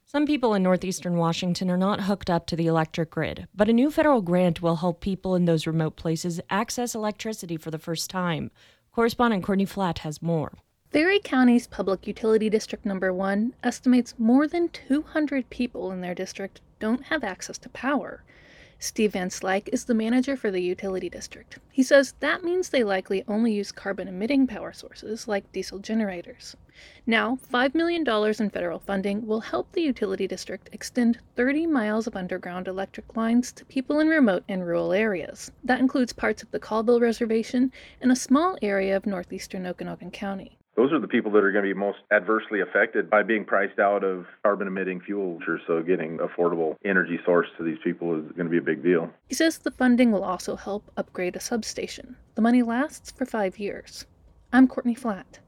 Some people in northeastern Washington are not hooked up to the electric grid, but a new federal grant will help people in those remote places access electricity for the first time. Correspondent Courtney Flatt has more. Berry County's Public Utility District Number 1 estimates more than 200 people in their district don't have access to power. Steve Van Slyke is the manager for the utility district. He says that means they likely only use carbon-emitting power sources like diesel generators. Now, $5 million in federal funding will help the utility district extend 30 miles of underground electric lines to people in remote and rural areas. That includes parts of the Colville Reservation and a small area of northeastern Okanogan County. Those are the people that are going to be most adversely affected by being priced out of carbon-emitting fuels. So getting affordable energy source to these people is going to be a big deal. He says the funding will also help upgrade a substation. The money lasts for 5 years. I'm Courtney Flatt.